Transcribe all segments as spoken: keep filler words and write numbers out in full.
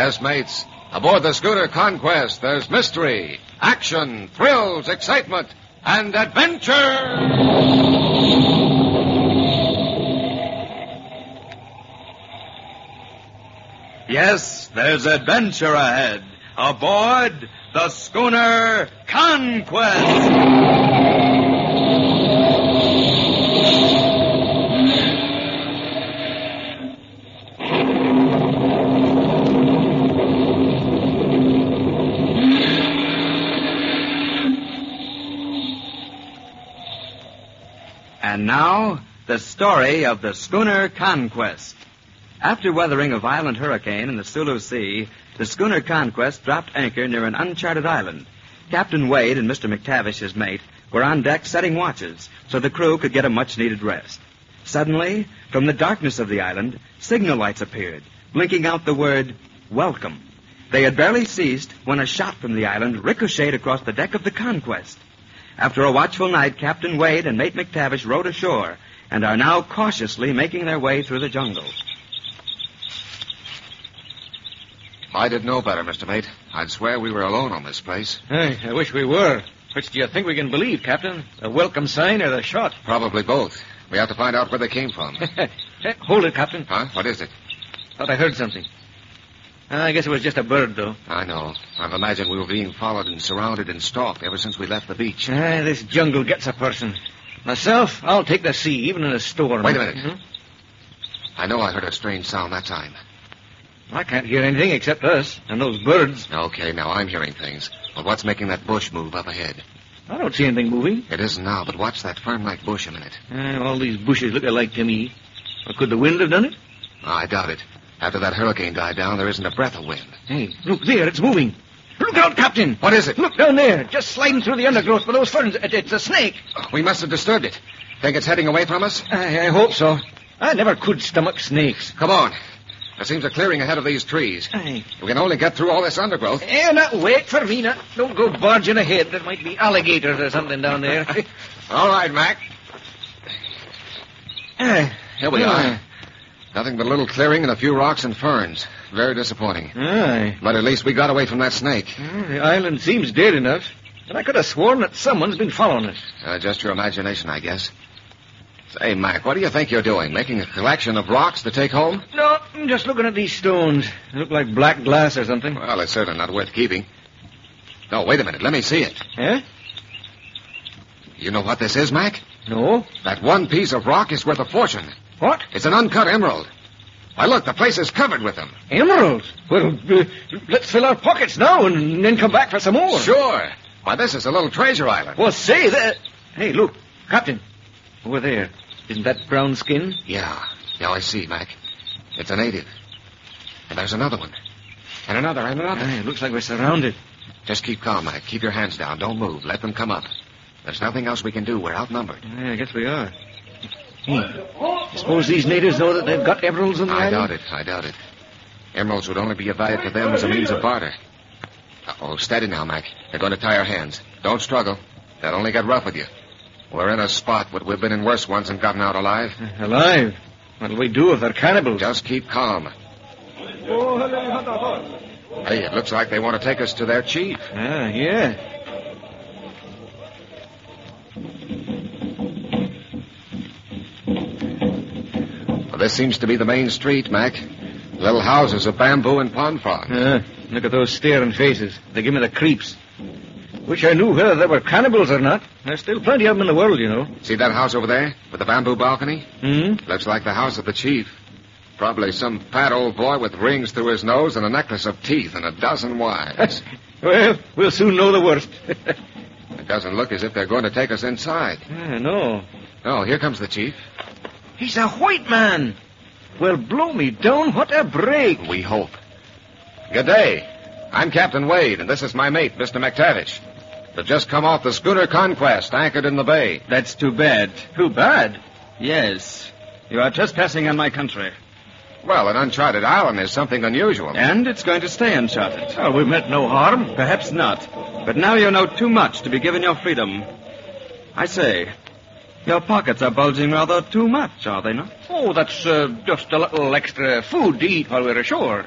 Yes, mates. Aboard the schooner Conquest, there's mystery, action, thrills, excitement, and adventure! Yes, there's adventure ahead. Aboard the schooner Conquest. And now, the story of the schooner Conquest. After weathering a violent hurricane in the Sulu Sea, the schooner Conquest dropped anchor near an uncharted island. Captain Wade and Mister McTavish, his mate, were on deck setting watches so the crew could get a much-needed rest. Suddenly, from the darkness of the island, signal lights appeared, blinking out the word, welcome. They had barely ceased when a shot from the island ricocheted across the deck of the Conquest. After a watchful night, Captain Wade and Mate McTavish rowed ashore and are now cautiously making their way through the jungle. I didn't know better, Mister Mate. I'd swear we were alone on this place. Hey, I wish we were. Which do you think we can believe, Captain? The welcome sign or the shot? Probably both. We have to find out where they came from. Hold it, Captain. Huh? What is it? Thought I heard something. I guess it was just a bird, though. I know. I've imagined we were being followed and surrounded and stalked ever since we left the beach. Ah, this jungle gets a person. Myself, I'll take the sea, even in a storm. Wait a minute. Mm-hmm. I know I heard a strange sound that time. I can't hear anything except us and those birds. Okay, now I'm hearing things. But what's making that bush move up ahead? I don't see anything moving. It isn't now, but watch that fern-like bush a minute. Uh, all these bushes look alike to me. Or could the wind have done it? Oh, I doubt it. After that hurricane died down, there isn't a breath of wind. Hey, look there, it's moving. Look out, Captain. What is it? Look down there, just sliding through the undergrowth with those ferns. It, it's a snake. Oh, we must have disturbed it. Think it's heading away from us? I, I hope so. I never could stomach snakes. Come on. There seems a clearing ahead of these trees. Aye. We can only get through all this undergrowth. Eh, now, wait for me. Now. Don't go barging ahead. There might be alligators or something down there. All right, Mac. uh, Here we uh, are. Nothing but a little clearing and a few rocks and ferns. Very disappointing. Aye. But at least we got away from that snake. Uh, the island seems dead enough. But I could have sworn that someone's been following us. Uh, just your imagination, I guess. Say, Mac, what do you think you're doing? Making a collection of rocks to take home? No, I'm just looking at these stones. They look like black glass or something. Well, it's certainly not worth keeping. No, wait a minute. Let me see it. Eh? You know what this is, Mac? No. That one piece of rock is worth a fortune. What? It's an uncut emerald. Why, look, the place is covered with them. Emeralds? Well, uh, let's fill our pockets now and then come back for some more. Sure. Why, this is a little treasure island. Well, say that. Hey, look, Captain. Over there. Isn't that brown skin? Yeah. Yeah, I see, Mac. It's a native. And there's another one. And another, and another. Aye, it looks like we're surrounded. Just keep calm, Mac. Keep your hands down. Don't move. Let them come up. There's nothing else we can do. We're outnumbered. Yeah, I guess we are. Hey, I suppose these natives know that they've got emeralds on the I island? doubt it. I doubt it. Emeralds would only be of value to them as a means of barter. Uh-oh, steady now, Mac. They're going to tie our hands. Don't struggle. They'll only get rough with you. We're in a spot, but we've been in worse ones and gotten out alive. Alive? What'll we do if they're cannibals? Just keep calm. Hey, it looks like they want to take us to their chief. Ah, yeah. Well, this seems to be the main street, Mac. Little houses of bamboo and pond frogs. Uh, look at those staring faces. They give me the creeps. Wish I knew whether they were cannibals or not. There's still plenty of them in the world, you know. See that house over there with the bamboo balcony? Hmm? Looks like the house of the chief. Probably some fat old boy with rings through his nose and a necklace of teeth and a dozen wives. Well, we'll soon know the worst. It doesn't look as if they're going to take us inside. Ah, no. Oh, here comes the chief. He's a white man. Well, blow me down, what a break. We hope. Good day. I'm Captain Wade, and this is my mate, Mister McTavish. They've just come off the schooner Conquest, anchored in the bay. That's too bad. Too bad. Yes. You are trespassing on my country. Well, an uncharted island is something unusual. And it's going to stay uncharted. Well, we meant no harm. Perhaps not. But now you know too much to be given your freedom. I say, your pockets are bulging rather too much, are they not? Oh, that's uh, just a little extra food to eat while we're ashore.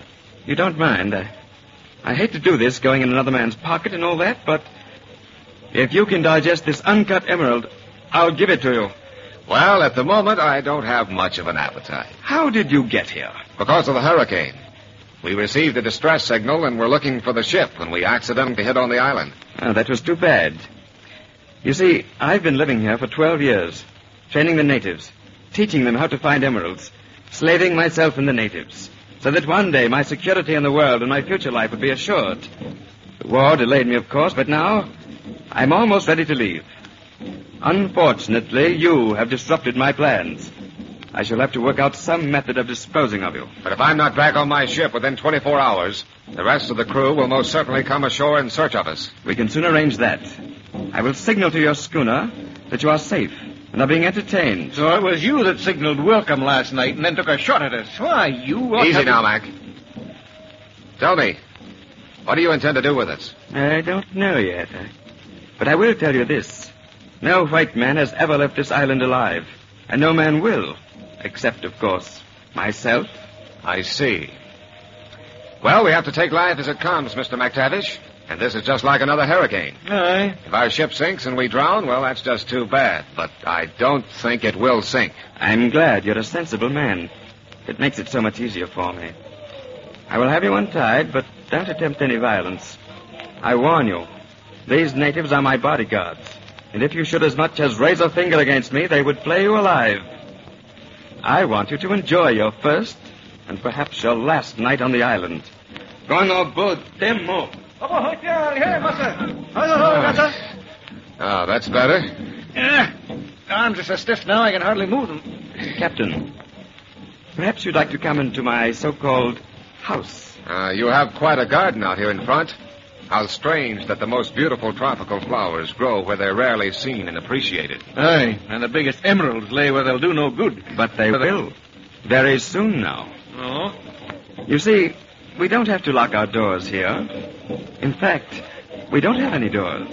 you don't mind. I, I hate to do this, going in another man's pocket and all that, but if you can digest this uncut emerald, I'll give it to you. Well, at the moment, I don't have much of an appetite. How did you get here? Because of the hurricane. We received a distress signal and were looking for the ship when we accidentally hit on the island. Oh, that was too bad. You see, I've been living here for twelve years, training the natives, teaching them how to find emeralds, slaving myself in the natives, so that one day my security in the world and my future life would be assured. The war delayed me, of course, but now I'm almost ready to leave. Unfortunately, you have disrupted my plans. I shall have to work out some method of disposing of you. But if I'm not back on my ship within twenty-four hours, the rest of the crew will most certainly come ashore in search of us. We can soon arrange that. I will signal to your schooner that you are safe and are being entertained. So it was you that signaled welcome last night and then took a shot at us. Why, you... ought Easy to- now, Mac. Tell me, what do you intend to do with us? I don't know yet. I... But I will tell you this. No white man has ever left this island alive. And no man will. Except, of course, myself. I see. Well, we have to take life as it comes, Mister McTavish. And this is just like another hurricane. Aye. If our ship sinks and we drown, well, that's just too bad. But I don't think it will sink. I'm glad you're a sensible man. It makes it so much easier for me. I will have you untied, but don't attempt any violence. I warn you, these natives are my bodyguards. And if you should as much as raise a finger against me, they would flay you alive. I want you to enjoy your first and perhaps your last night on the island. Going aboard Demo. Oh, that's better. Yeah. Arms are so stiff now I can hardly move them. Captain, perhaps you'd like to come into my so-called house. Uh, you have quite a garden out here in front. How strange that the most beautiful tropical flowers grow where they're rarely seen and appreciated. Aye, and the biggest emeralds lay where they'll do no good. But they will. Very soon now. Oh? You see, we don't have to lock our doors here. In fact, we don't have any doors.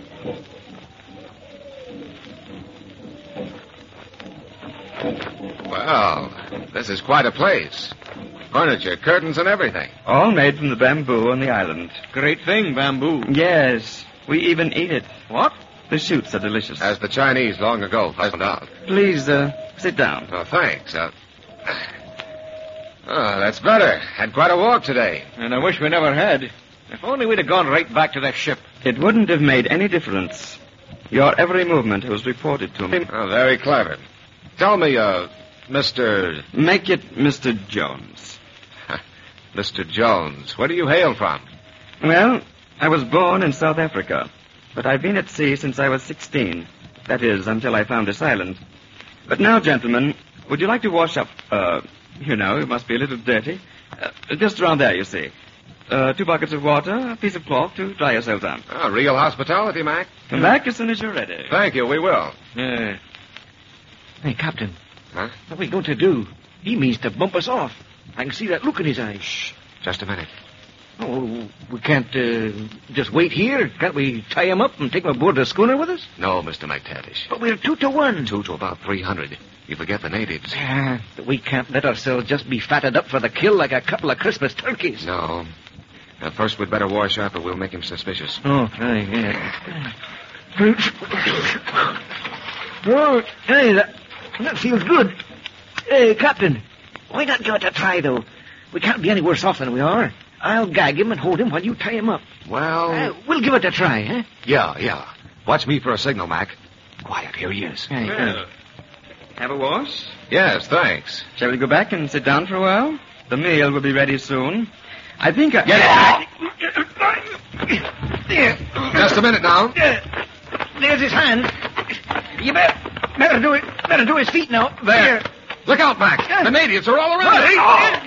Well, this is quite a place. Furniture, curtains, and everything. All made from the bamboo on the island. Great thing, bamboo. Yes, we even eat it. What? The shoots are delicious. As the Chinese long ago found out. Please, uh, sit down. Oh, thanks. Uh, oh, that's better. Had quite a walk today. And I wish we never had. If only we'd have gone right back to the ship. It wouldn't have made any difference. Your every movement was reported to me. Oh, very clever. Tell me, uh, Mister... Make it Mister Jones. Mister Jones, where do you hail from? Well, I was born in South Africa, but I've been at sea since I was sixteen. That is, until I found this island. But now, gentlemen, would you like to wash up? Uh, you know, it must be a little dirty. Uh, just around there, you see. Uh, two buckets of water, a piece of cloth to dry yourselves on. Oh, real hospitality, Mac. Come back as soon as you're ready. Thank you, we will. Yeah. Hey, Captain. Huh? What are we going to do? He means to bump us off. I can see that look in his eyes. Shh. Just a minute. Oh, we can't uh, just wait here. Can't we tie him up and take him aboard the schooner with us? No, Mister McTavish. But we're two to one. Two to about three hundred. You forget the natives. Ah, we can't let ourselves just be fatted up for the kill like a couple of Christmas turkeys. No. Uh, first, we'd better wash up or we'll make him suspicious. Oh, right, yeah. Oh, hey, that, that feels good. Hey, Captain, why not give it a try, though? We can't be any worse off than we are. I'll gag him and hold him while you tie him up. Well... Uh, we'll give it a try, huh? Yeah, yeah. Watch me for a signal, Mac. Quiet, here he is. Hey, Well, have a wash? Yes, thanks. Shall we go back and sit down for a while? The meal will be ready soon. I think I... Get it, There. Just a minute now. There. There's his hand. You better, better do it. Better do his feet now. There. Look out, Mac. The natives are all around us.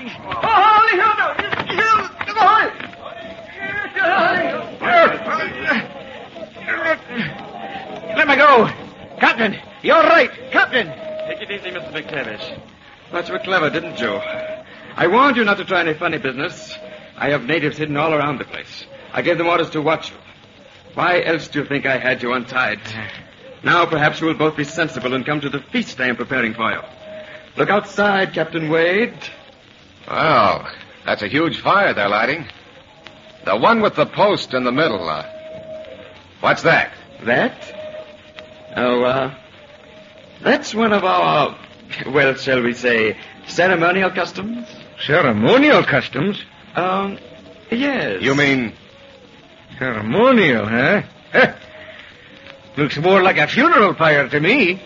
Let me go. Captain, you're right. Captain. Take it easy, Mister McTavish. Thought you were clever, didn't you? I warned you not to try any funny business. I have natives hidden all around the place. I gave them orders to watch you. Why else do you think I had you untied? Now perhaps you will both be sensible and come to the feast I am preparing for you. Look outside, Captain Wade. Well, That's a huge fire they're lighting. The one with the post in the middle. Uh, what's that? That? Oh, uh, that's one of our, well, shall we say, ceremonial customs? Ceremonial customs? Um, yes. You mean... Ceremonial, huh? Huh. Looks more like a funeral pyre to me.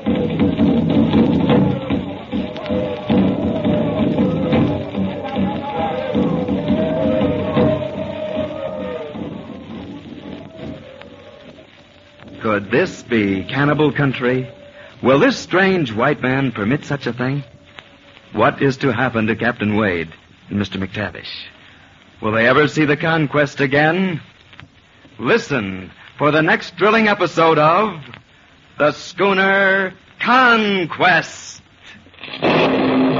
Could this be cannibal country? Will this strange white man permit such a thing? What is to happen to Captain Wade and Mister McTavish? Will they ever see the conquest again? Listen for the next thrilling episode of The Schooner Conquest.